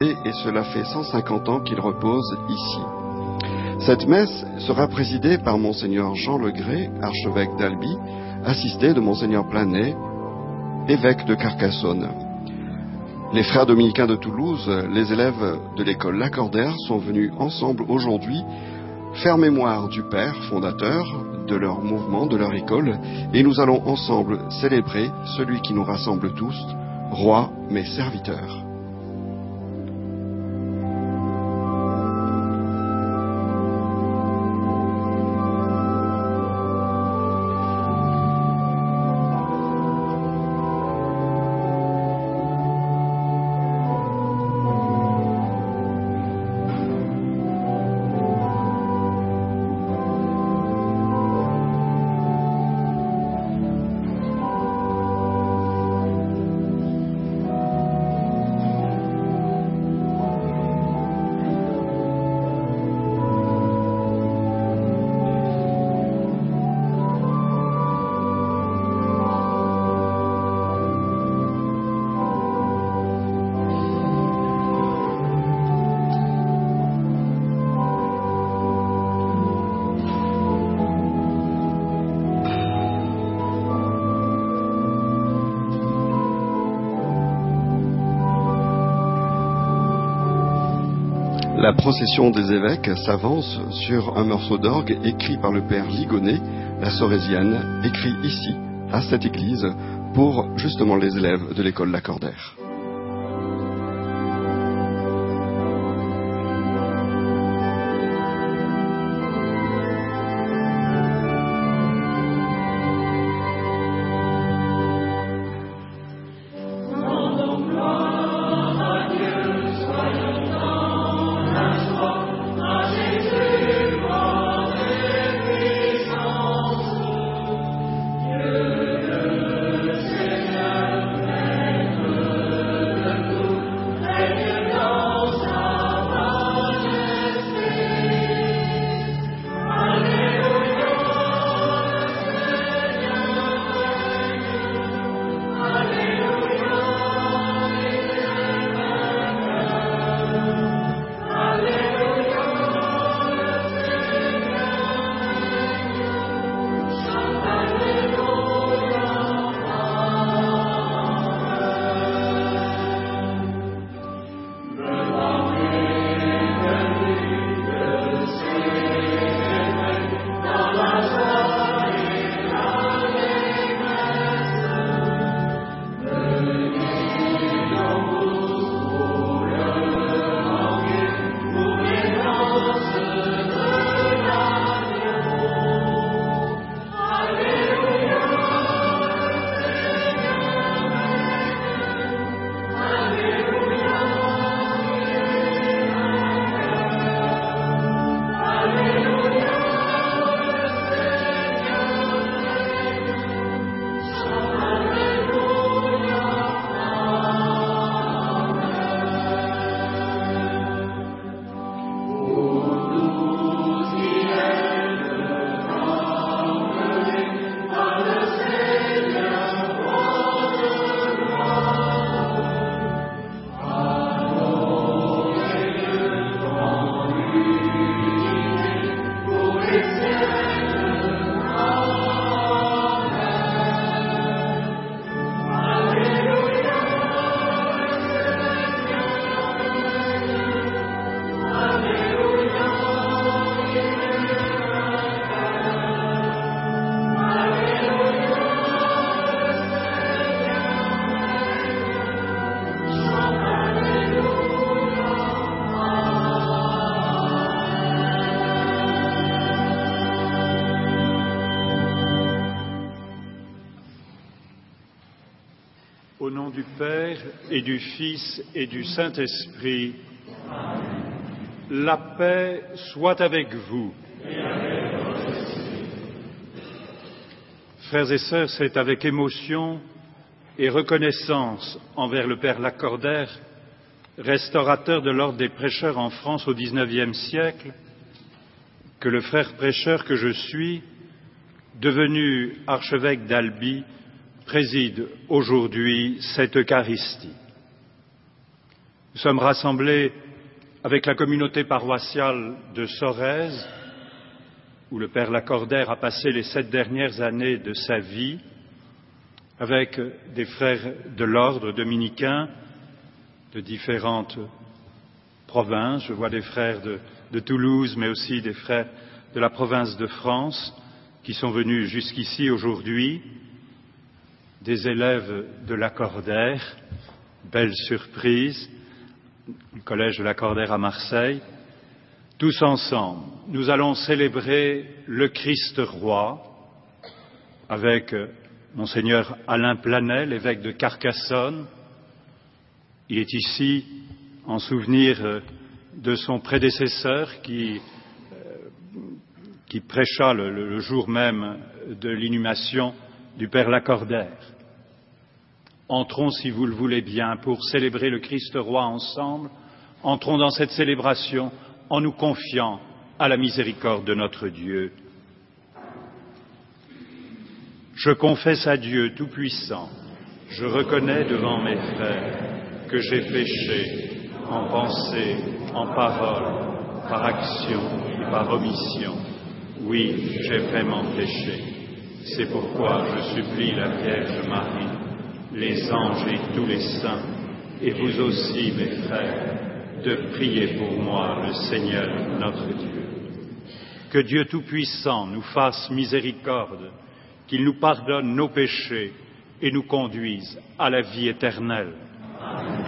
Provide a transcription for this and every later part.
et cela fait 150 ans qu'il repose ici. Cette messe sera présidée par Monseigneur Jean Legré, archevêque d'Albi, assisté de Monseigneur Planet, évêque de Carcassonne. Les frères dominicains de Toulouse, les élèves de l'école Lacordaire, sont venus ensemble aujourd'hui faire mémoire du père fondateur, de leur mouvement, de leur école, et nous allons ensemble célébrer celui qui nous rassemble tous, roi mais serviteur. La procession des évêques s'avance sur un morceau d'orgue écrit par le père Ligonnet, la Sorésienne, écrit ici, à cette église, pour justement les élèves de l'école Lacordaire. Au nom du Père et du Fils et du Saint-Esprit, la paix soit avec vous. Frères et sœurs, c'est avec émotion et reconnaissance envers le Père Lacordaire, restaurateur de l'ordre des prêcheurs en France au XIXe siècle, que le frère prêcheur que je suis, devenu archevêque d'Albi, préside aujourd'hui cette Eucharistie. Nous sommes rassemblés avec la communauté paroissiale de Sorèze, où le Père Lacordaire a passé les 7 dernières années de sa vie, avec des frères de l'ordre dominicain de différentes provinces. Je vois des frères de Toulouse, mais aussi des frères de la province de France qui sont venus jusqu'ici aujourd'hui, des élèves de Lacordaire, belle surprise, du collège de Lacordaire à Marseille. Tous ensemble, nous allons célébrer le Christ roi avec Monseigneur Alain Planet, l'évêque de Carcassonne. Il est ici en souvenir de son prédécesseur qui prêcha le jour même de l'inhumation du Père Lacordaire. Entrons, si vous le voulez bien, pour célébrer le Christ roi ensemble. Entrons dans cette célébration en nous confiant à la miséricorde de notre Dieu. Je confesse à Dieu Tout-Puissant, je reconnais devant mes frères que j'ai péché en pensée, en parole, par action et par omission. Oui, j'ai vraiment péché. C'est pourquoi je supplie la Vierge Marie, les anges et tous les saints, et vous aussi, mes frères, de prier pour moi le Seigneur notre Dieu. Que Dieu Tout-Puissant nous fasse miséricorde, qu'il nous pardonne nos péchés et nous conduise à la vie éternelle. Amen.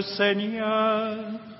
Seigneur.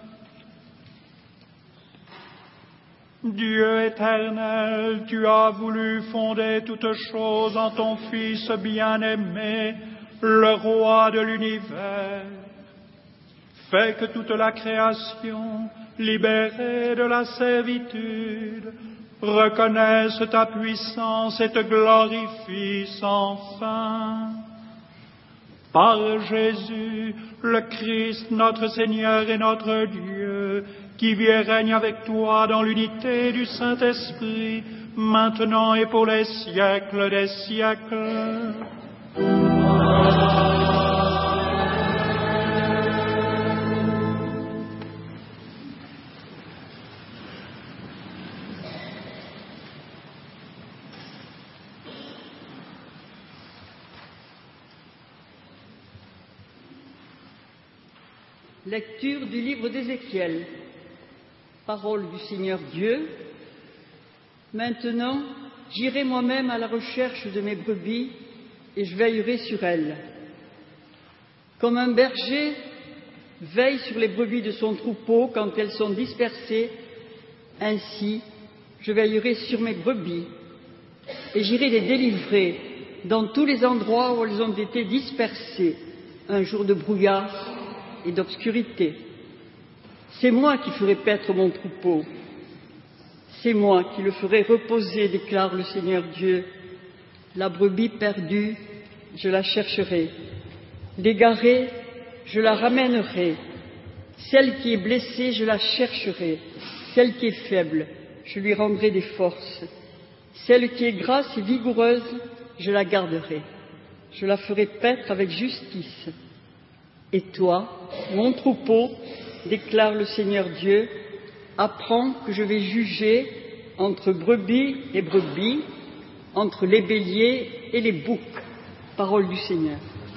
Dieu éternel, tu as voulu fonder toutes choses en ton Fils bien-aimé, le roi de l'univers. Fais que toute la création, libérée de la servitude, reconnaisse ta puissance et te glorifie sans fin. Par Jésus, le Christ, notre Seigneur et notre Dieu, qui vit et règne avec toi dans l'unité du Saint-Esprit, maintenant et pour les siècles des siècles. Lecture du livre d'Ézéchiel. Parole du Seigneur Dieu. Maintenant, j'irai moi-même à la recherche de mes brebis et je veillerai sur elles. Comme un berger veille sur les brebis de son troupeau quand elles sont dispersées, ainsi je veillerai sur mes brebis et j'irai les délivrer dans tous les endroits où elles ont été dispersées, un jour de brouillard et d'obscurité. C'est moi qui ferai paître mon troupeau. C'est moi qui le ferai reposer, déclare le Seigneur Dieu. La brebis perdue, je la chercherai. L'égarée, je la ramènerai. Celle qui est blessée, je la chercherai. Celle qui est faible, je lui rendrai des forces. Celle qui est grasse et vigoureuse, je la garderai. Je la ferai paître avec justice. Et toi, mon troupeau, déclare le Seigneur Dieu, apprends que je vais juger entre brebis et brebis, entre les béliers et les boucs. Parole du Seigneur.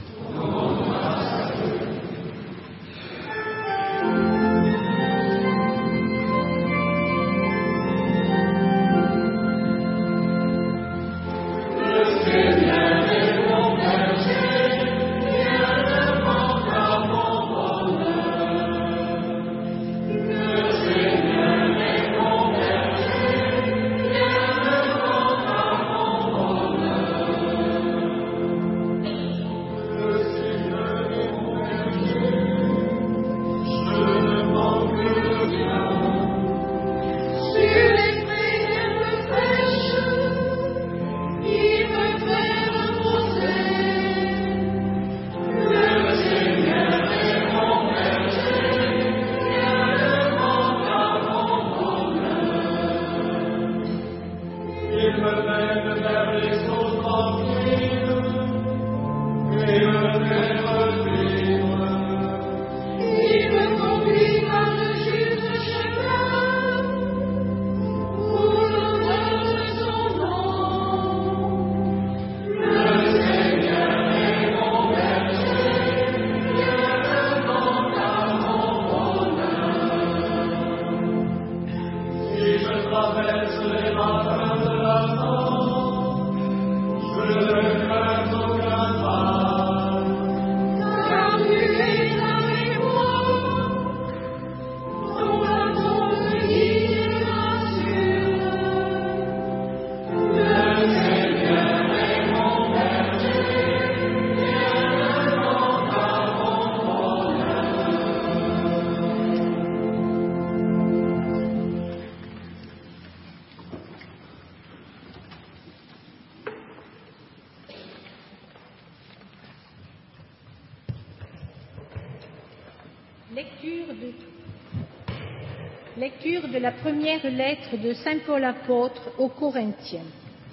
Lecture de la première lettre de saint Paul apôtre aux Corinthiens.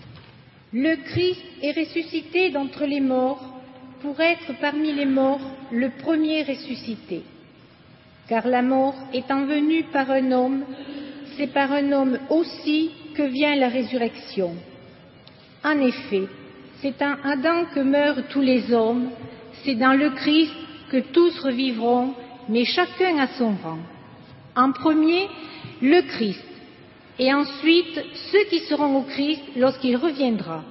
Le Christ est ressuscité d'entre les morts pour être parmi les morts le premier ressuscité. Car la mort étant venue par un homme, c'est par un homme aussi que vient la résurrection. En effet, c'est en Adam que meurent tous les hommes, c'est dans le Christ que tous revivront, mais chacun à son rang. En premier, le Christ, et ensuite ceux qui seront au Christ lorsqu'il reviendra.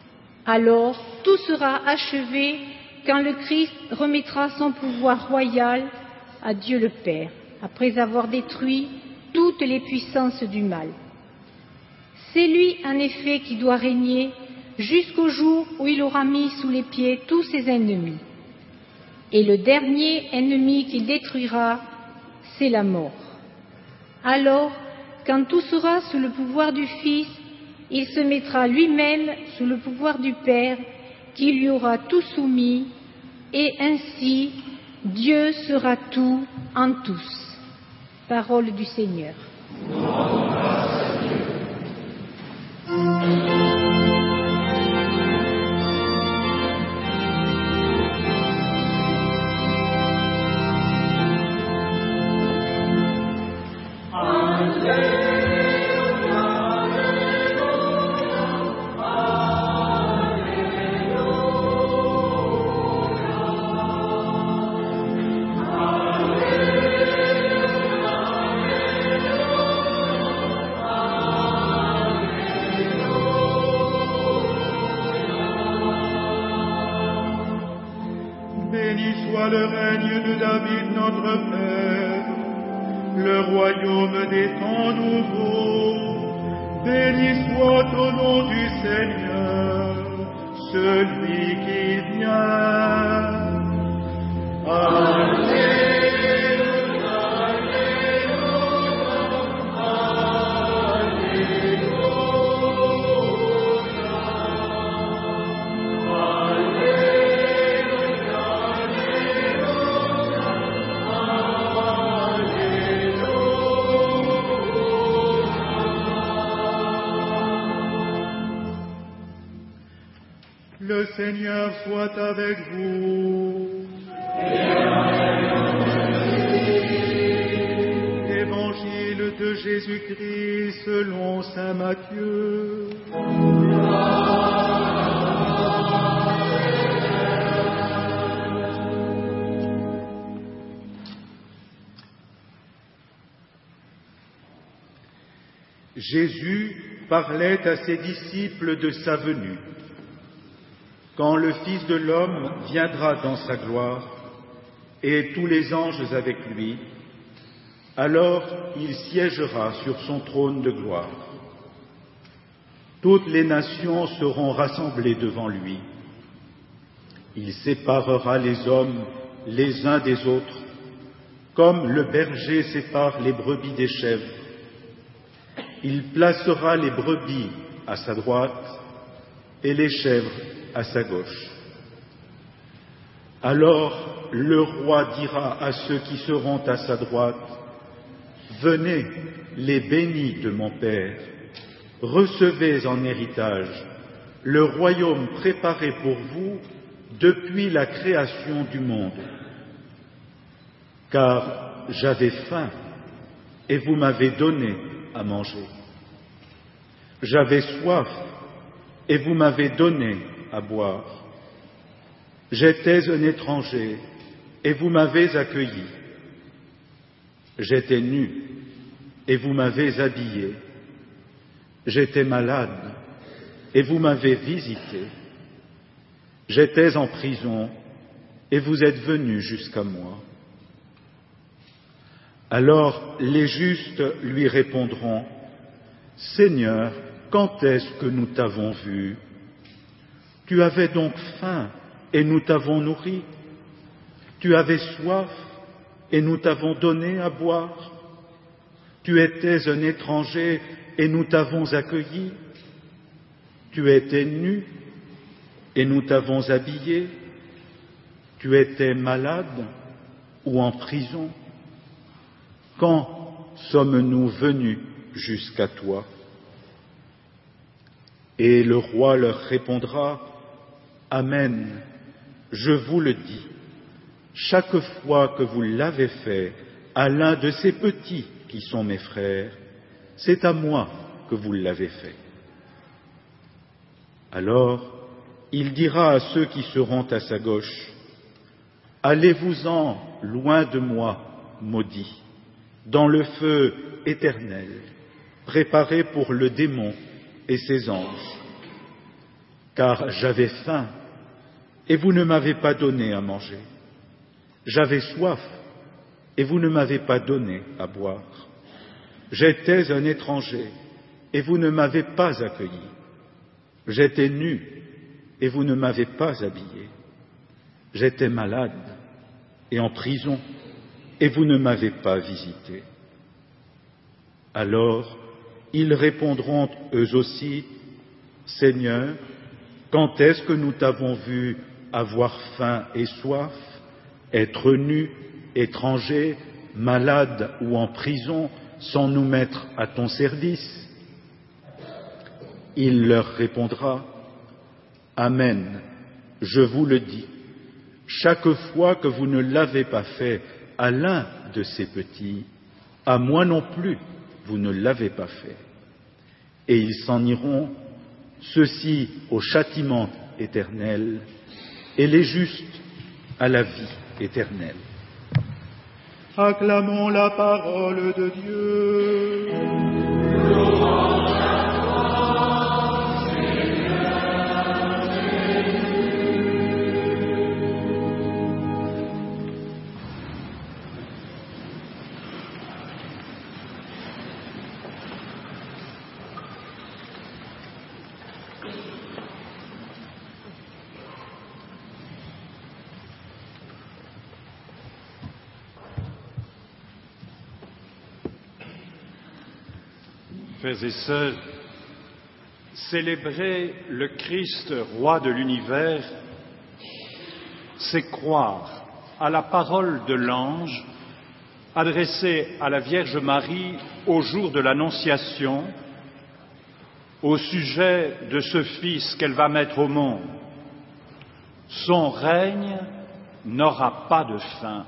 Alors, tout sera achevé quand le Christ remettra son pouvoir royal à Dieu le Père, après avoir détruit toutes les puissances du mal. C'est lui, en effet, qui doit régner jusqu'au jour où il aura mis sous les pieds tous ses ennemis. Et le dernier ennemi qu'il détruira, c'est la mort. Alors, quand tout sera sous le pouvoir du Fils, il se mettra lui-même sous le pouvoir du Père, qui lui aura tout soumis, et ainsi Dieu sera tout en tous. Parole du Seigneur. Béni soit le règne de David notre Père, le royaume des temps nouveaux. Béni soit au nom du Seigneur, celui qui vient. Alléluia. Le Seigneur soit avec vous. Évangile de Jésus-Christ selon saint Matthieu. Jésus parlait à ses disciples de sa venue. Quand le Fils de l'homme viendra dans sa gloire, et tous les anges avec lui, alors il siégera sur son trône de gloire. Toutes les nations seront rassemblées devant lui. Il séparera les hommes les uns des autres, comme le berger sépare les brebis des chèvres. Il placera les brebis à sa droite et les chèvres à sa gauche. Alors le roi dira à ceux qui seront à sa droite, « Venez, les bénis de mon Père, recevez en héritage le royaume préparé pour vous depuis la création du monde. Car j'avais faim et vous m'avez donné à manger. J'avais soif et vous m'avez donné à boire. J'étais un étranger et vous m'avez accueilli. J'étais nu et vous m'avez habillé. J'étais malade et vous m'avez visité. J'étais en prison et vous êtes venus jusqu'à moi. » Alors les justes lui répondront, « Seigneur, quand est-ce que nous t'avons vu? Tu avais donc faim et nous t'avons nourri. Tu avais soif et nous t'avons donné à boire. Tu étais un étranger et nous t'avons accueilli. Tu étais nu et nous t'avons habillé. Tu étais malade ou en prison. Quand sommes-nous venus jusqu'à toi? » Et le roi leur répondra, « Amen, je vous le dis, chaque fois que vous l'avez fait à l'un de ces petits qui sont mes frères, c'est à moi que vous l'avez fait. » Alors, il dira à ceux qui seront à sa gauche, « Allez-vous-en loin de moi, maudits, dans le feu éternel, préparé pour le démon et ses anges. Car j'avais faim, et vous ne m'avez pas donné à manger. J'avais soif, et vous ne m'avez pas donné à boire. J'étais un étranger, et vous ne m'avez pas accueilli. J'étais nu, et vous ne m'avez pas habillé. J'étais malade et en prison, et vous ne m'avez pas visité. Alors, ils répondront eux aussi, Seigneur, quand est-ce que nous t'avons vu avoir faim et soif, être nu, étranger, malade ou en prison, sans nous mettre à ton service? Il leur répondra, Amen, je vous le dis, chaque fois que vous ne l'avez pas fait à l'un de ces petits, à moi non plus, vous ne l'avez pas fait. Et ils s'en iront, ceux-ci au châtiment éternel, et les justes à la vie éternelle. Acclamons la parole de Dieu. Frères et sœurs, célébrer le Christ, roi de l'univers, c'est croire à la parole de l'ange adressée à la Vierge Marie au jour de l'Annonciation au sujet de ce Fils qu'elle va mettre au monde. Son règne n'aura pas de fin.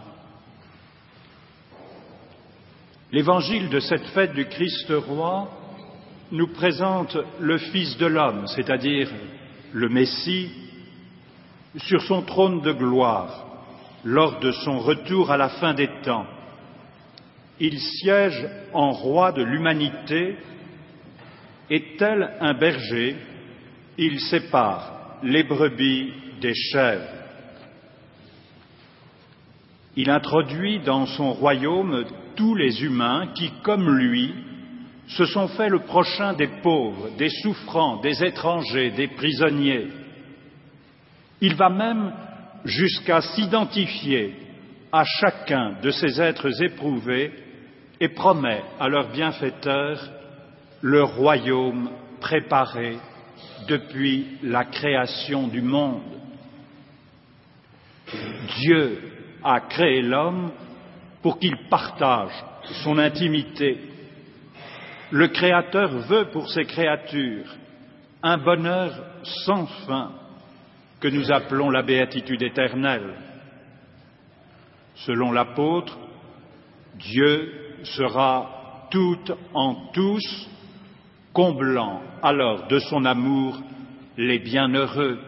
L'évangile de cette fête du Christ roi nous présente le Fils de l'homme, c'est-à-dire le Messie, sur son trône de gloire, lors de son retour à la fin des temps. Il siège en roi de l'humanité et, tel un berger, il sépare les brebis des chèvres. Il introduit dans son royaume tous les humains qui, comme lui, se sont fait le prochain des pauvres, des souffrants, des étrangers, des prisonniers. Il va même jusqu'à s'identifier à chacun de ces êtres éprouvés et promet à leur bienfaiteur le royaume préparé depuis la création du monde. Dieu a créé l'homme pour qu'il partage son intimité. Le Créateur veut pour ses créatures un bonheur sans fin que nous appelons la béatitude éternelle. Selon l'apôtre, Dieu sera tout en tous, comblant alors de son amour les bienheureux.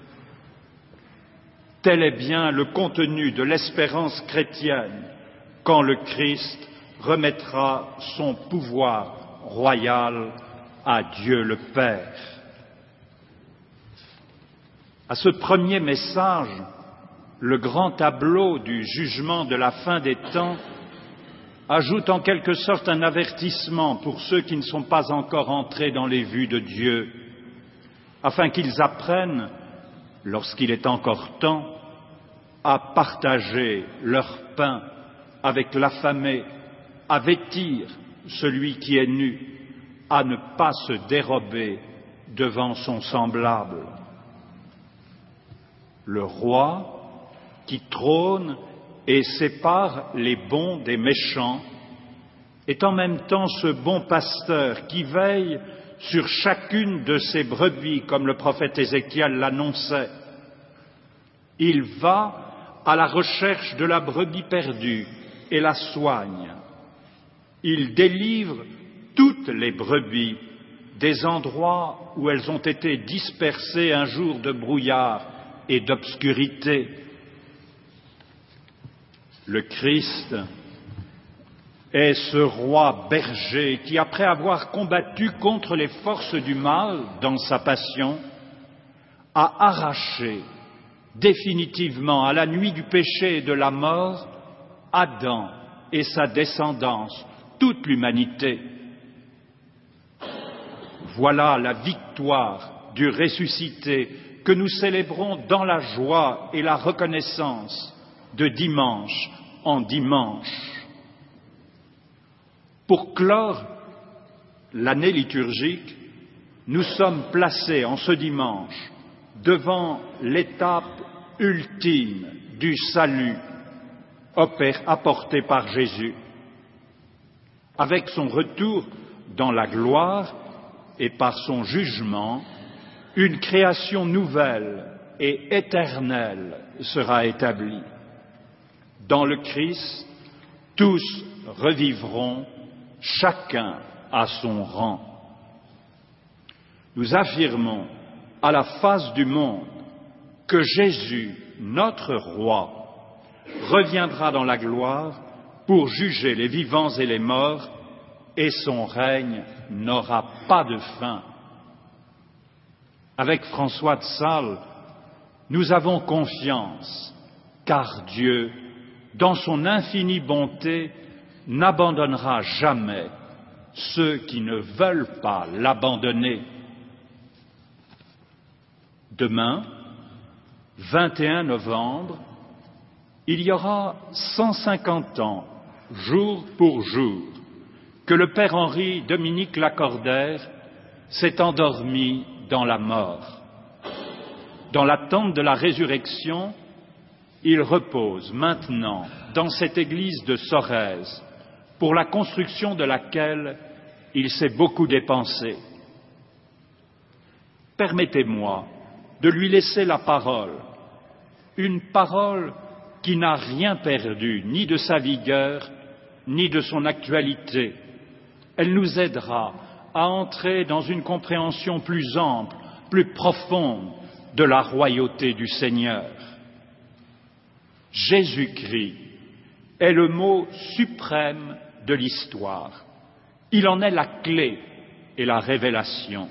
Tel est bien le contenu de l'espérance chrétienne quand le Christ remettra son pouvoir royal à Dieu le Père. À ce premier message, le grand tableau du jugement de la fin des temps ajoute en quelque sorte un avertissement pour ceux qui ne sont pas encore entrés dans les vues de Dieu, afin qu'ils apprennent, lorsqu'il est encore temps, à partager leur pain avec l'affamé, à vêtir celui qui est nu, à ne pas se dérober devant son semblable. Le roi qui trône et sépare les bons des méchants est en même temps ce bon pasteur qui veille sur chacune de ses brebis, comme le prophète Ézéchiel l'annonçait. Il va à la recherche de la brebis perdue et la soigne. Il délivre toutes les brebis des endroits où elles ont été dispersées un jour de brouillard et d'obscurité. Le Christ est ce roi berger qui, après avoir combattu contre les forces du mal dans sa passion, a arraché définitivement à la nuit du péché et de la mort Adam et sa descendance, toute l'humanité. Voilà la victoire du ressuscité que nous célébrons dans la joie et la reconnaissance de dimanche en dimanche. Pour clore l'année liturgique, nous sommes placés en ce dimanche devant l'étape ultime du salut apporté par Jésus. Avec son retour dans la gloire et par son jugement, une création nouvelle et éternelle sera établie. Dans le Christ, tous revivront, chacun à son rang. Nous affirmons à la face du monde que Jésus, notre roi, reviendra dans la gloire pour juger les vivants et les morts, et son règne n'aura pas de fin. Avec François de Sales, nous avons confiance, car Dieu, dans son infinie bonté, n'abandonnera jamais ceux qui ne veulent pas l'abandonner. Demain, 21 novembre, il y aura 150 ans, jour pour jour, que le Père Henri Dominique Lacordaire s'est endormi dans la mort. Dans l'attente de la résurrection, il repose maintenant dans cette église de Sorèze, pour la construction de laquelle il s'est beaucoup dépensé. Permettez-moi de lui laisser la parole, une parole qui n'a rien perdu, ni de sa vigueur, ni de son actualité. Elle nous aidera à entrer dans une compréhension plus ample, plus profonde de la royauté du Seigneur. Jésus-Christ est le mot suprême de l'histoire. Il en est la clé et la révélation.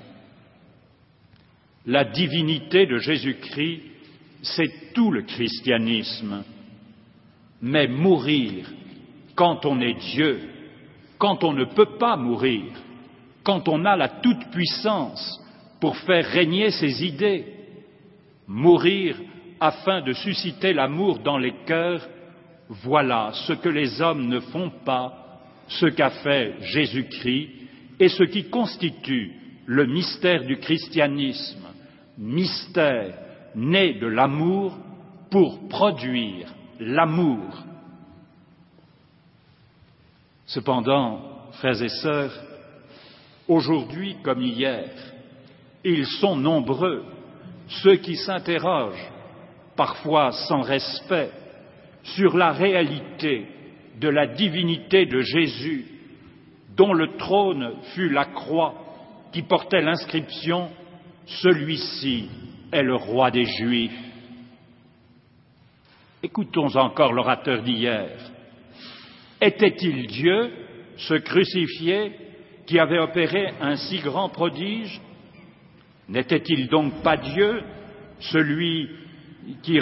La divinité de Jésus-Christ, c'est tout le christianisme. Mais mourir quand on est Dieu, quand on ne peut pas mourir, quand on a la toute-puissance pour faire régner ses idées, mourir afin de susciter l'amour dans les cœurs, voilà ce que les hommes ne font pas, ce qu'a fait Jésus-Christ et ce qui constitue le mystère du christianisme, mystère né de l'amour pour produire l'amour. Cependant, frères et sœurs, aujourd'hui comme hier, ils sont nombreux ceux qui s'interrogent, parfois sans respect, sur la réalité de la divinité de Jésus, dont le trône fut la croix qui portait l'inscription « Celui-ci est le roi des Juifs ». Écoutons encore l'orateur d'hier. Était-il Dieu, ce crucifié, qui avait opéré un si grand prodige? N'était-il donc pas Dieu, celui qui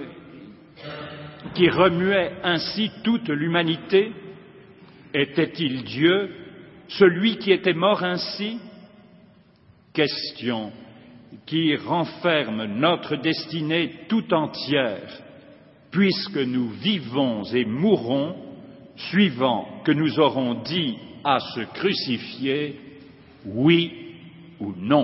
remuait ainsi toute l'humanité? Était-il Dieu, celui qui était mort ainsi? Question qui renferme notre destinée tout entière, puisque nous vivons et mourrons suivant que nous aurons dit à ce crucifié oui ou non.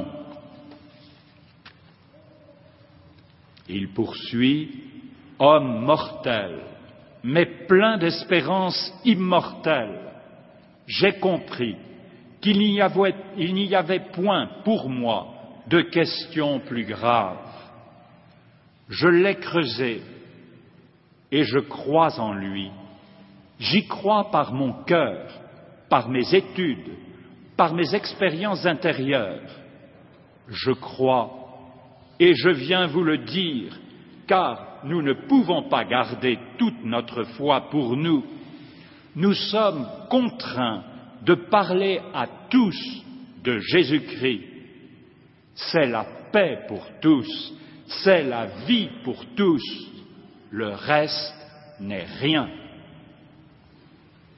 Il poursuit, homme mortel, mais plein d'espérance immortelle, j'ai compris qu'il n'y avait point pour moi de question plus grave. Je l'ai creusé et je crois en lui. J'y crois par mon cœur, par mes études, par mes expériences intérieures. Je crois et je viens vous le dire, car nous ne pouvons pas garder toute notre foi pour nous. Nous sommes contraints de parler à tous de Jésus-Christ. C'est la paix pour tous, c'est la vie pour tous. Le reste n'est rien.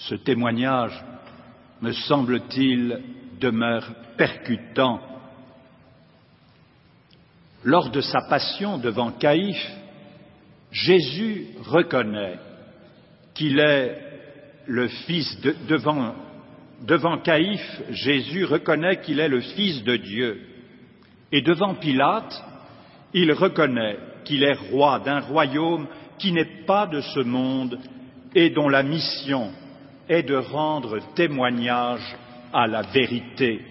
Ce témoignage, me semble-t-il, demeure percutant. Lors de sa passion devant Caïphe, Jésus reconnaît qu'il est le fils de... Devant Caïphe, Jésus reconnaît qu'il est le Fils de Dieu. Et devant Pilate, il reconnaît qu'il est roi d'un royaume qui n'est pas de ce monde et dont la mission est de rendre témoignage à la vérité.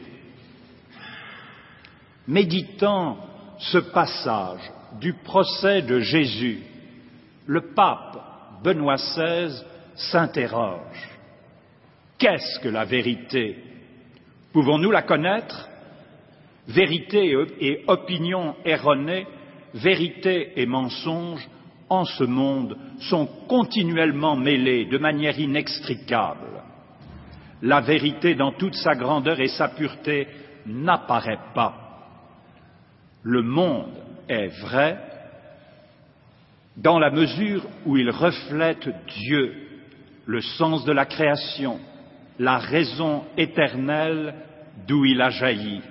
Méditant ce passage du procès de Jésus, le pape Benoît XVI s'interroge. Qu'est-ce que la vérité? Pouvons-nous la connaître? Vérité et opinion erronée, vérité et mensonge, en ce monde, sont continuellement mêlés de manière inextricable. La vérité, dans toute sa grandeur et sa pureté, n'apparaît pas. Le monde est vrai dans la mesure où il reflète Dieu, le sens de la création, la raison éternelle d'où il a jailli.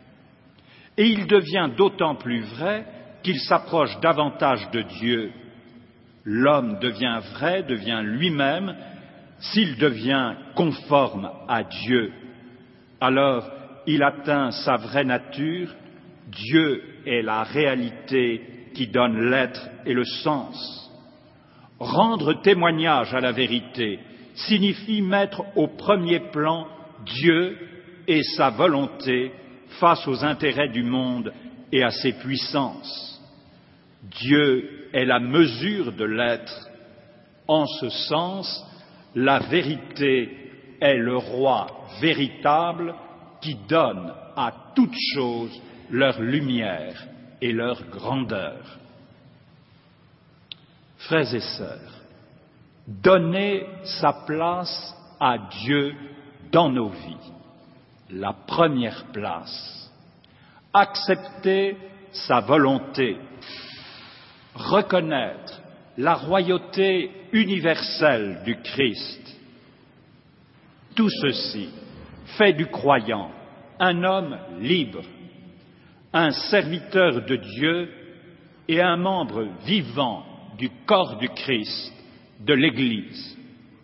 Et il devient d'autant plus vrai qu'il s'approche davantage de Dieu. L'homme devient vrai, devient lui-même, s'il devient conforme à Dieu. Alors, il atteint sa vraie nature. Dieu est la réalité qui donne l'être et le sens. Rendre témoignage à la vérité signifie mettre au premier plan Dieu et sa volonté face aux intérêts du monde et à ses puissances. Dieu est la mesure de l'être. En ce sens, la vérité est le roi véritable qui donne à toutes choses leur lumière et leur grandeur. Frères et sœurs, donner sa place à Dieu dans nos vies, la première place. Accepter sa volonté, reconnaître la royauté universelle du Christ. Tout ceci fait du croyant un homme libre, un serviteur de Dieu et un membre vivant du corps du Christ, de l'Église.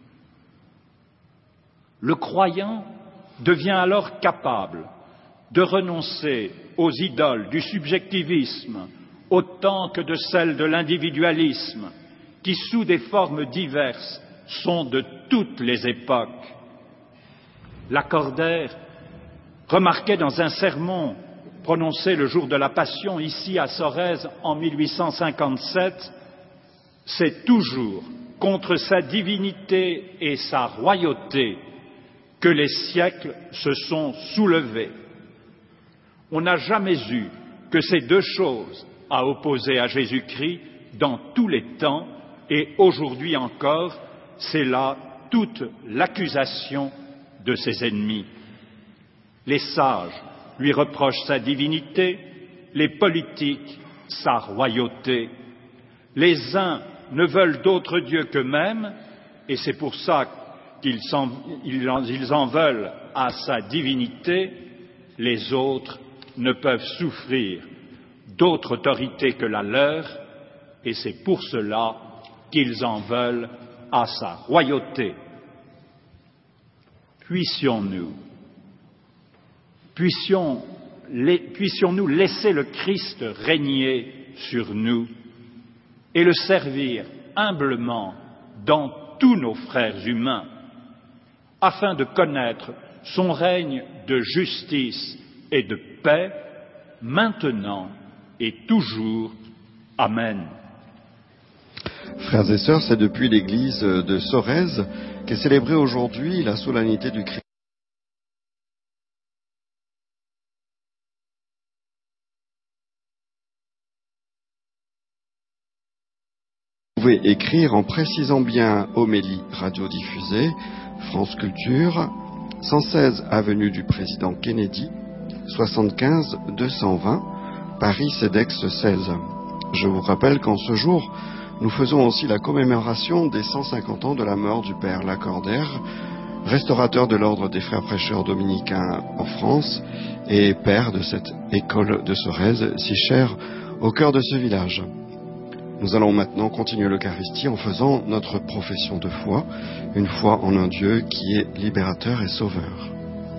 Le croyant devient alors capable de renoncer aux idoles du subjectivisme autant que de celles de l'individualisme qui, sous des formes diverses, sont de toutes les époques. Lacordaire remarquait dans un sermon prononcé le jour de la Passion ici à Sorèze en 1857, « C'est toujours contre sa divinité et sa royauté que les siècles se sont soulevés. On n'a jamais eu que ces deux choses à opposer à Jésus-Christ dans tous les temps, et aujourd'hui encore, c'est là toute l'accusation de ses ennemis. Les sages lui reprochent sa divinité, les politiques sa royauté. Les uns ne veulent d'autre Dieu qu'eux-mêmes, et c'est pour ça qu'ils en veulent à sa divinité. Les autres ne peuvent souffrir d'autre autorité que la leur, et c'est pour cela qu'ils en veulent à sa royauté. Puissions-nous laisser le Christ régner sur nous et le servir humblement dans tous nos frères humains, afin de connaître son règne de justice et de paix, maintenant et toujours. Amen. Frères et sœurs, c'est depuis l'église de Sorèze qu'est célébrée aujourd'hui la solennité du Christ. Vous pouvez écrire en précisant bien homélie radiodiffusée, France Culture, 116 avenue du Président Kennedy, 75 220, Paris CEDEX 16. Je vous rappelle qu'en ce jour nous faisons aussi la commémoration des 150 ans de la mort du père Lacordaire, restaurateur de l'ordre des frères prêcheurs dominicains en France et père de cette école de Sorèze si chère au cœur de ce village. Nous allons maintenant continuer l'Eucharistie en faisant notre profession de foi, une foi en un Dieu qui est libérateur et sauveur.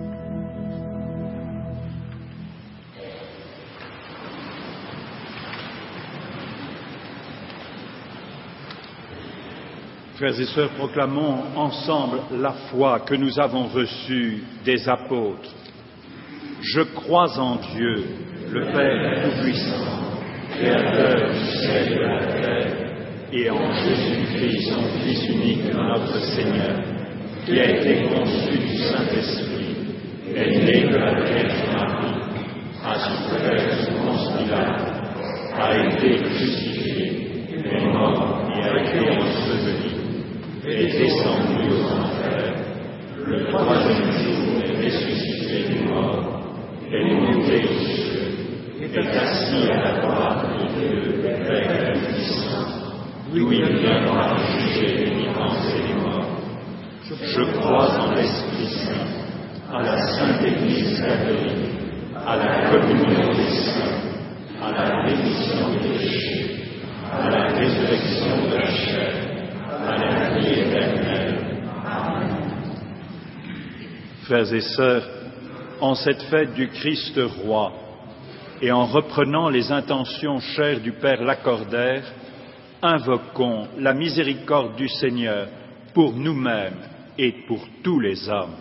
Frères et sœurs, proclamons ensemble la foi que nous avons reçue des apôtres. Je crois en Dieu, le Père Tout-Puissant, Créateur du ciel et de la terre, et en Jésus-Christ, son Fils unique, notre Seigneur, qui a été conçu du Saint-Esprit, est né de la Vierge Marie, a souffert sous Ponce Pilate, a été crucifié, est mort et a été enseveli, est descendu aux enfers, le troisième jour est ressuscité du mort, est monté aux cieux, est assis à la droite de Dieu, Père Tout-Puissant, d'où il viendra juger les vivants et les morts. Je crois en l'Esprit Saint, à la Sainte Église catholique, à la communion des saints, à la rémission des péchés, à la résurrection de la chair, à la vie éternelle. Amen. Frères et sœurs, en cette fête du Christ roi, et en reprenant les intentions chères du Père Lacordaire, invoquons la miséricorde du Seigneur pour nous-mêmes et pour tous les hommes.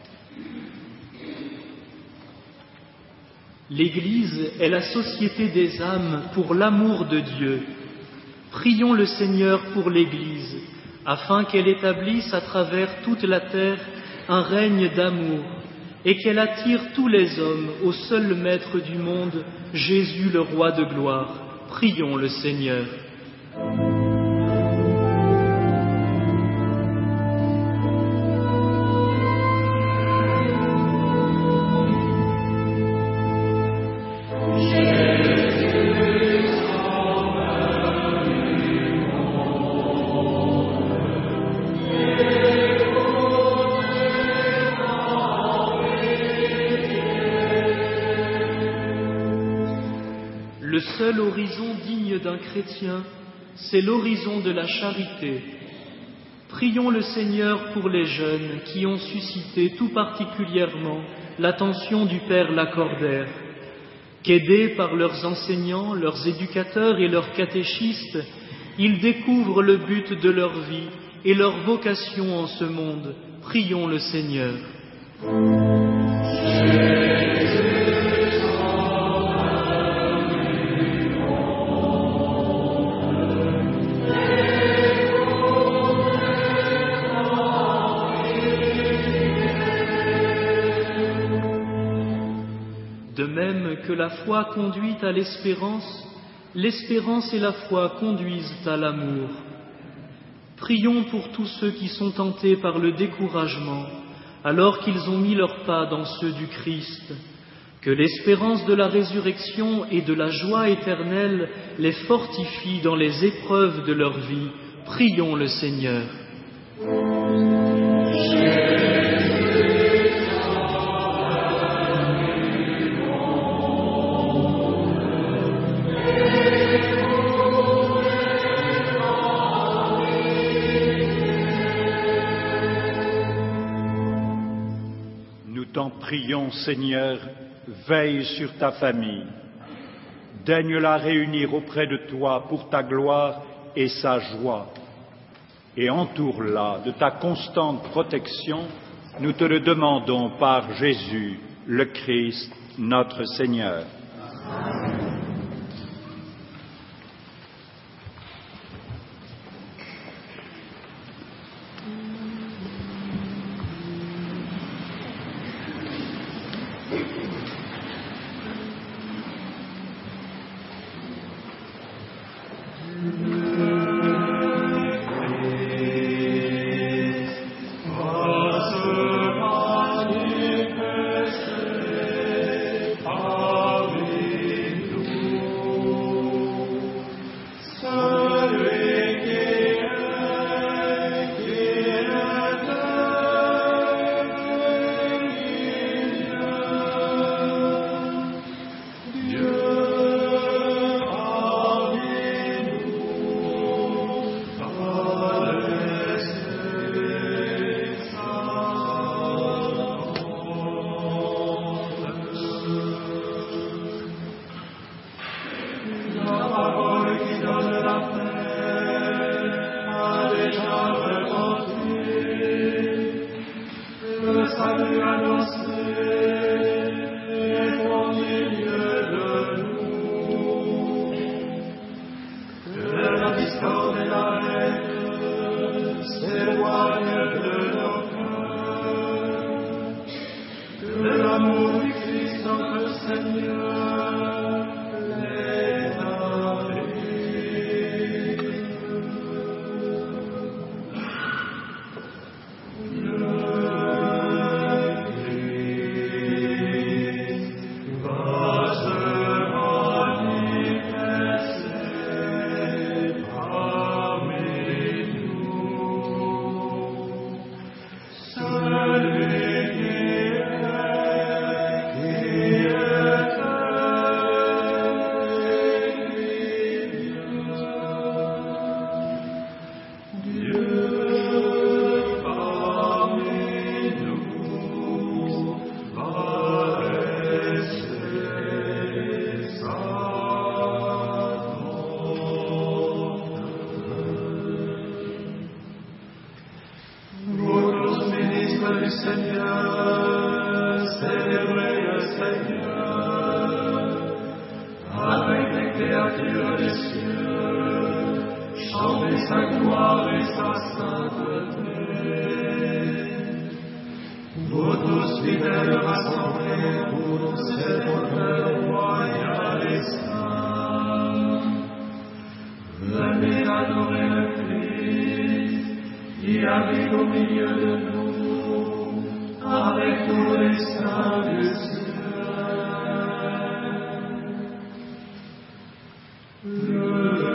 L'Église est la société des âmes pour l'amour de Dieu. Prions le Seigneur pour l'Église, afin qu'elle établisse à travers toute la terre un règne d'amour, et qu'elle attire tous les hommes au seul Maître du monde, Jésus le Roi de gloire. Prions le Seigneur. Le seul horizon digne d'un chrétien, c'est l'horizon de la charité. Prions le Seigneur pour les jeunes qui ont suscité tout particulièrement l'attention du Père Lacordaire, qu'aidés par leurs enseignants, leurs éducateurs et leurs catéchistes, ils découvrent le but de leur vie et leur vocation en ce monde. Prions le Seigneur. De même que la foi conduit à l'espérance, l'espérance et la foi conduisent à l'amour. Prions pour tous ceux qui sont tentés par le découragement, alors qu'ils ont mis leurs pas dans ceux du Christ. Que l'espérance de la résurrection et de la joie éternelle les fortifie dans les épreuves de leur vie. Prions le Seigneur. Prions, Seigneur, veille sur ta famille. Daigne-la réunir auprès de toi pour ta gloire et sa joie. Et entoure-la de ta constante protection, nous te le demandons par Jésus, le Christ, notre Seigneur. Amen. Alleluia. salut annoncé est au milieu de nous. Que la discorde et la haine s'éloignent de nos cœurs. Que l'amour du Christ notre Seigneur les abrite. Le Christ va se manifester parmi nous. Celui qui Seigneur, célébrez le Seigneur, avec les créatures des cieux, chantez sa gloire et sa sainteté. Vous tous fidèles rassemblés pour cet honneur royal et saint, venez adorer le Christ qui habite au milieu de nous, avec tous les saints du ciel. Le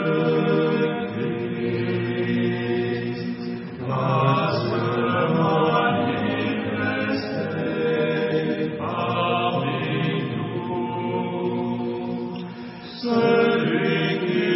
Christ va se manifester parmi nous. Celui qui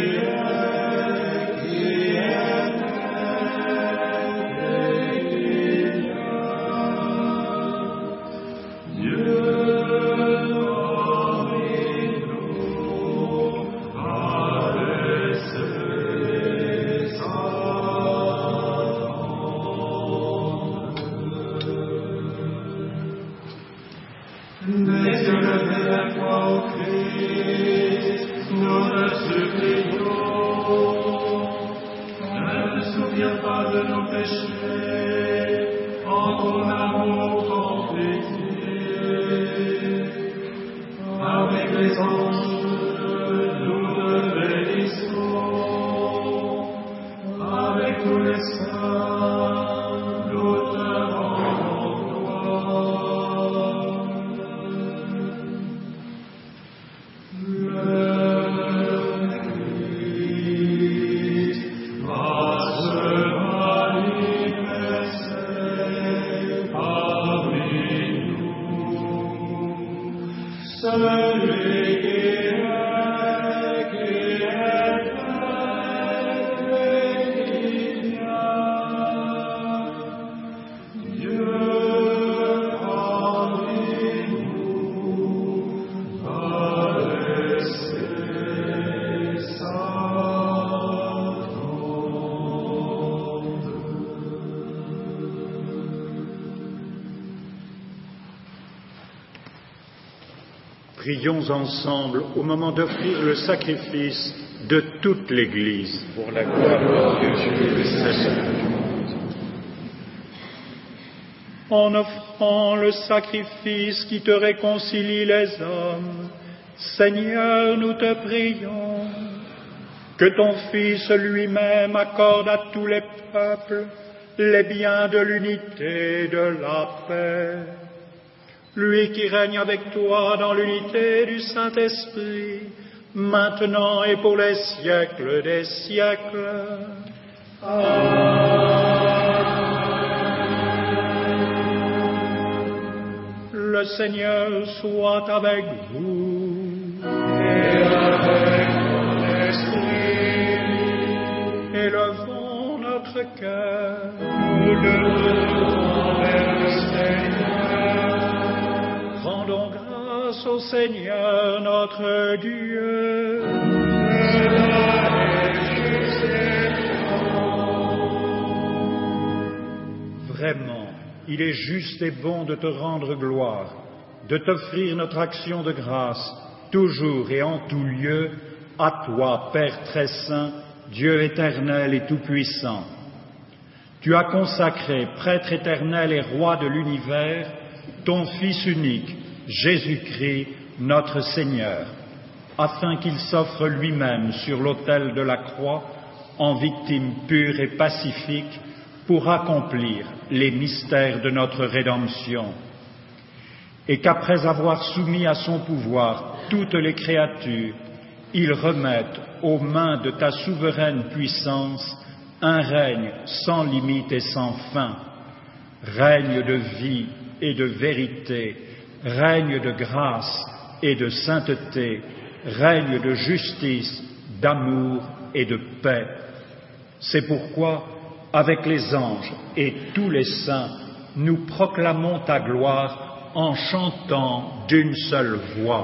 Prions ensemble au moment d'offrir le sacrifice de toute l'Église pour la gloire de Dieu et Seigneur. En offrant le sacrifice qui te réconcilie les hommes, Seigneur, nous te prions que ton Fils lui-même accorde à tous les peuples les biens de l'unité et de la paix. Lui qui règne avec toi dans l'unité du Saint-Esprit, maintenant et pour les siècles des siècles. Amen. Le Seigneur soit avec vous. Et avec ton esprit. Élevons notre cœur. Nous le devons vers le Seigneur. Rendons grâce au Seigneur notre Dieu. Vraiment, il est juste et bon de te rendre gloire, de t'offrir notre action de grâce, toujours et en tout lieu, à toi, Père très saint, Dieu éternel et tout-puissant. Tu as consacré, prêtre éternel et roi de l'univers, ton Fils unique, Jésus-Christ, notre Seigneur, afin qu'il s'offre lui-même sur l'autel de la croix en victime pure et pacifique pour accomplir les mystères de notre rédemption, et qu'après avoir soumis à son pouvoir toutes les créatures, il remette aux mains de ta souveraine puissance un règne sans limite et sans fin, règne de vie et de vérité, règne de grâce et de sainteté, règne de justice, d'amour et de paix. C'est pourquoi, avec les anges et tous les saints, nous proclamons ta gloire en chantant d'une seule voix.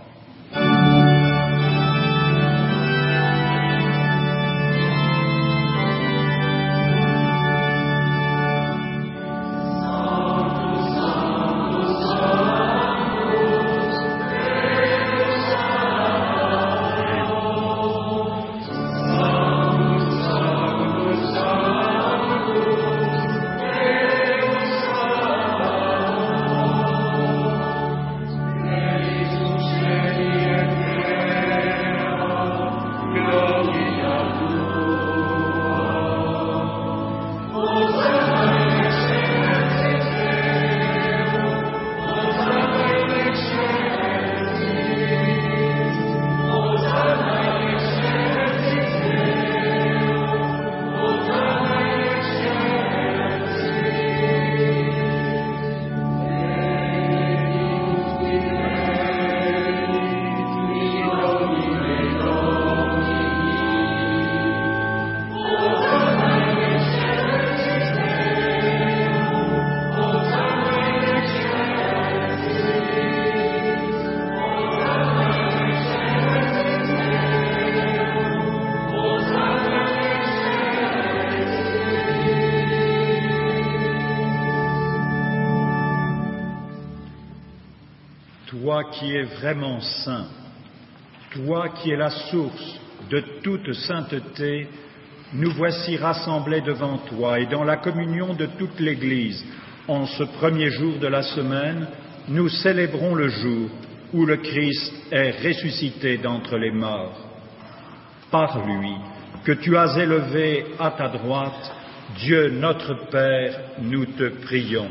Toi qui es vraiment saint, toi qui es la source de toute sainteté, nous voici rassemblés devant toi et dans la communion de toute l'Église, en ce premier jour de la semaine, nous célébrons le jour où le Christ est ressuscité d'entre les morts. Par lui, que tu as élevé à ta droite, Dieu notre Père, nous te prions.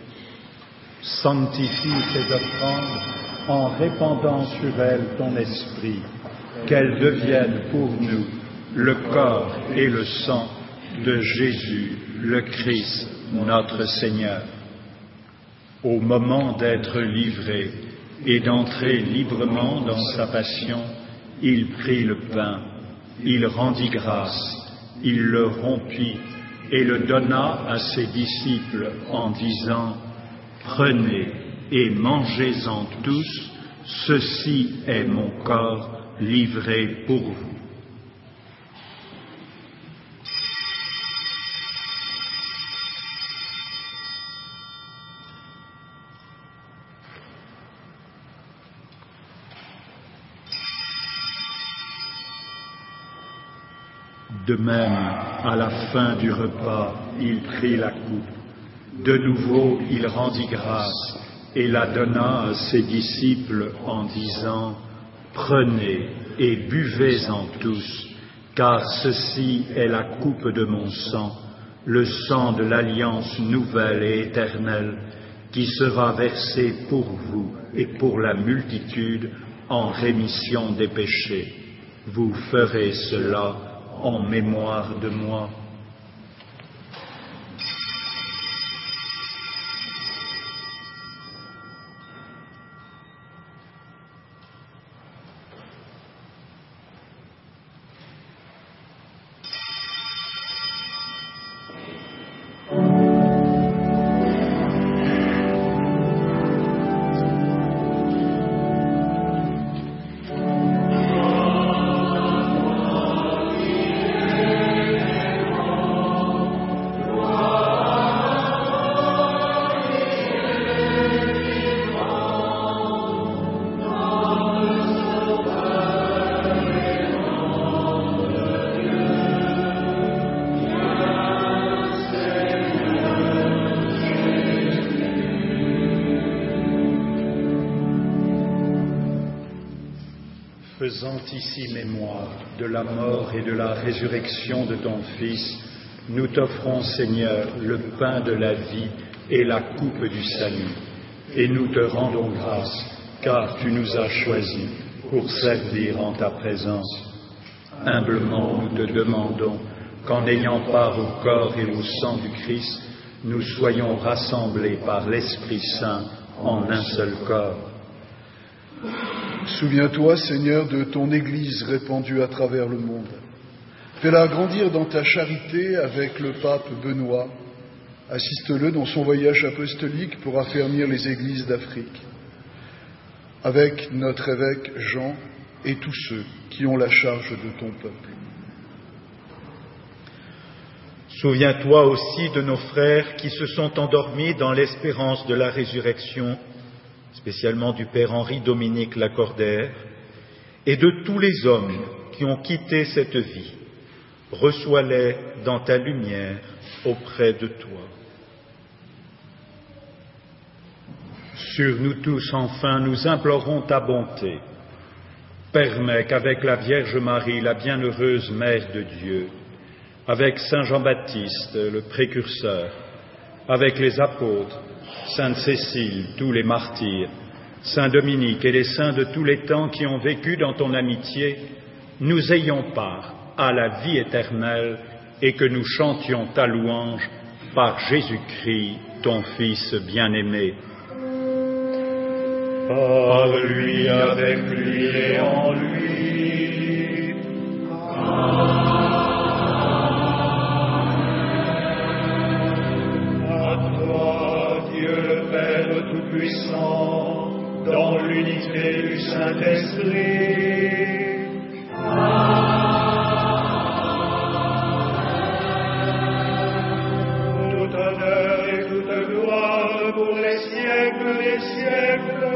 Sanctifie ces offrandes en répandant sur elles ton esprit, qu'elles deviennent pour nous le corps et le sang de Jésus, le Christ, notre Seigneur. Au moment d'être livré et d'entrer librement dans sa passion, il prit le pain, il rendit grâce, il le rompit et le donna à ses disciples en disant : « Prenez et mangez-en tous, ceci est mon corps livré pour vous. » De même, à la fin du repas, il prit la coupe. De nouveau, il rendit grâce et la donna à ses disciples en disant : « Prenez et buvez-en tous, car ceci est la coupe de mon sang, le sang de l'alliance nouvelle et éternelle, qui sera versé pour vous et pour la multitude en rémission des péchés. Vous ferez cela en mémoire de moi. » faisant ici mémoire de la mort et de la résurrection de ton Fils, nous t'offrons, Seigneur, le pain de la vie et la coupe du salut. Et nous te rendons grâce, car tu nous as choisis pour servir en ta présence. Humblement, nous te demandons qu'en ayant part au corps et au sang du Christ, nous soyons rassemblés par l'Esprit Saint en un seul corps. Souviens-toi, Seigneur, de ton Église répandue à travers le monde. Fais-la grandir dans ta charité avec le pape Benoît. Assiste-le dans son voyage apostolique pour affermir les églises d'Afrique. Avec notre évêque Jean et tous ceux qui ont la charge de ton peuple. Souviens-toi aussi de nos frères qui se sont endormis dans l'espérance de la résurrection, spécialement du Père Henri-Dominique Lacordaire, et de tous les hommes qui ont quitté cette vie. Reçois-les dans ta lumière auprès de toi. Sur nous tous, enfin, nous implorons ta bonté. Permets qu'avec la Vierge Marie, la bienheureuse Mère de Dieu, avec Saint Jean-Baptiste, le précurseur, avec les apôtres, Sainte Cécile, tous les martyrs, Saint Dominique et les saints de tous les temps qui ont vécu dans ton amitié, nous ayons part à la vie éternelle et que nous chantions ta louange par Jésus-Christ, ton Fils bien-aimé. Par lui, avec lui et en lui. À toi, Dieu le Père Tout-Puissant, dans l'unité du Saint-Esprit. Tout honneur et toute gloire pour les siècles des siècles.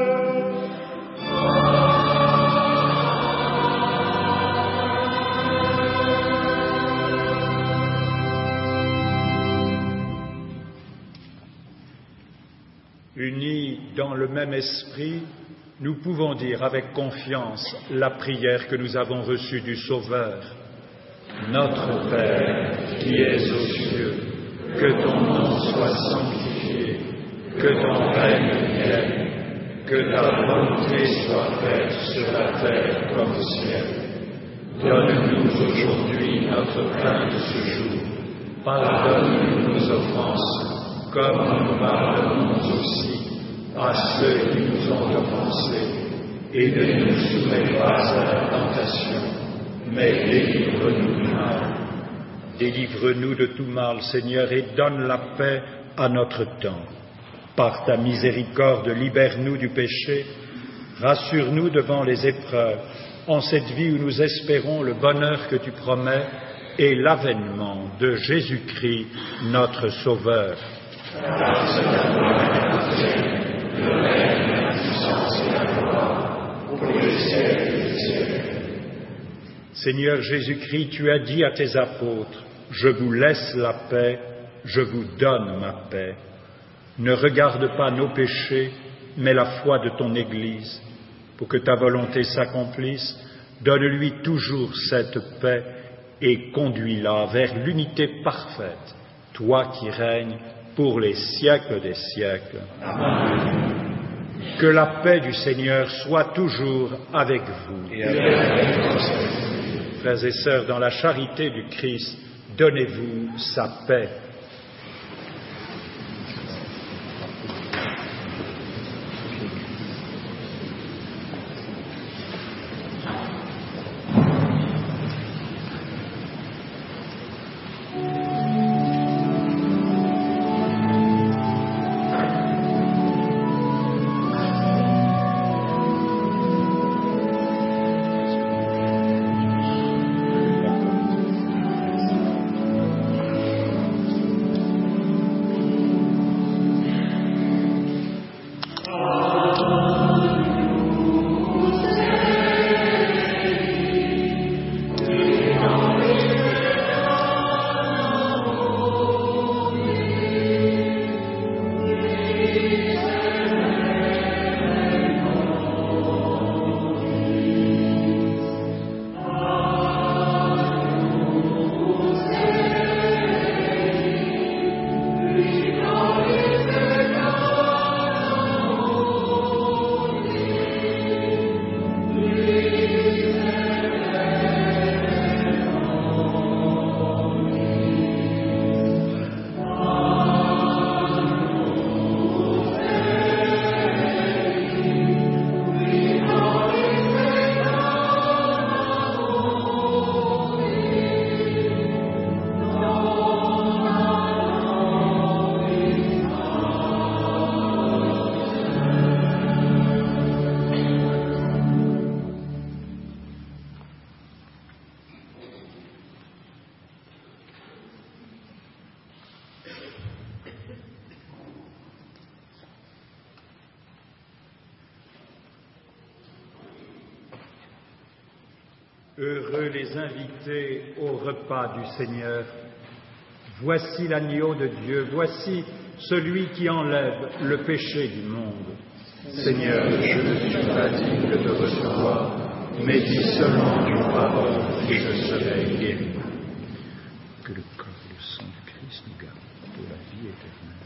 Unis dans le même esprit, nous pouvons dire avec confiance la prière que nous avons reçue du Sauveur. Notre Père, qui es aux cieux, que ton nom soit sanctifié, que ton règne vienne, que ta volonté soit faite sur la terre comme au ciel. Donne-nous aujourd'hui notre pain de ce jour. Pardonne-nous nos offenses, comme nous pardonnons aussi à ceux qui nous ont offensés, et ne nous soumets pas à la tentation, mais délivre-nous du mal. Délivre-nous de tout mal, Seigneur, et donne la paix à notre temps. Par ta miséricorde, libère-nous du péché, rassure-nous devant les épreuves, en cette vie où nous espérons le bonheur que tu promets et l'avènement de Jésus-Christ, notre Sauveur. Seigneur Jésus-Christ, tu as dit à tes apôtres, « Je vous laisse la paix, je vous donne ma paix. » Ne regarde pas nos péchés, mais la foi de ton Église. Pour que ta volonté s'accomplisse, donne-lui toujours cette paix et conduis-la vers l'unité parfaite, toi qui règnes pour les siècles des siècles. Amen. Que la paix du Seigneur soit toujours avec vous. Et avec vous. Frères et sœurs, dans la charité du Christ, donnez-vous sa paix. Heureux les invités au repas du Seigneur. Voici l'agneau de Dieu, voici celui qui enlève le péché du monde. Seigneur, je ne suis pas digne de te recevoir, mais dis seulement une parole et je serai guéri. Que le corps et le sang du Christ nous gardent pour la vie éternelle.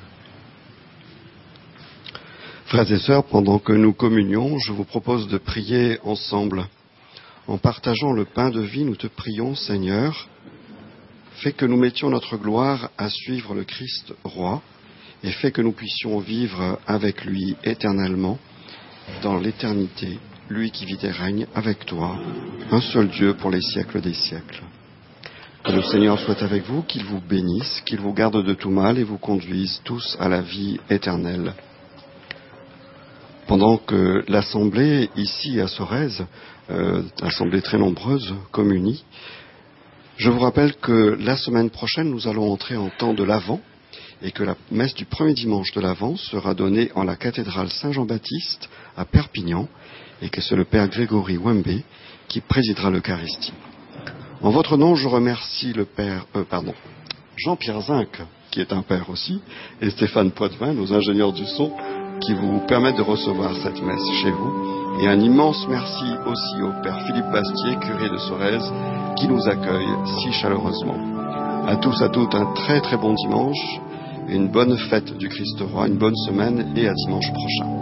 Frères et sœurs, pendant que nous communions, je vous propose de prier ensemble. En partageant le pain de vie, nous te prions, Seigneur, fais que nous mettions notre gloire à suivre le Christ roi et fais que nous puissions vivre avec lui éternellement dans l'éternité, lui qui vit et règne avec toi, un seul Dieu pour les siècles des siècles. Que le Seigneur soit avec vous, qu'il vous bénisse, qu'il vous garde de tout mal et vous conduise tous à la vie éternelle. Pendant que l'Assemblée, ici à Sorèze, Assemblée très nombreuse, communie, je vous rappelle que la semaine prochaine, nous allons entrer en temps de l'Avent et que la messe du premier dimanche de l'Avent sera donnée en la cathédrale Saint-Jean-Baptiste à Perpignan et que c'est le Père Grégory Wembe qui présidera l'Eucharistie. En votre nom, je remercie le Père, Jean-Pierre Zinc, qui est un Père aussi, et Stéphane Poitvin, nos ingénieurs du son, qui vous permettent de recevoir cette messe chez vous. Et un immense merci aussi au Père Philippe Bastier, curé de Sorèze, qui nous accueille si chaleureusement. À tous, à toutes, un très très bon dimanche, et une bonne fête du Christ roi, une bonne semaine et à dimanche prochain.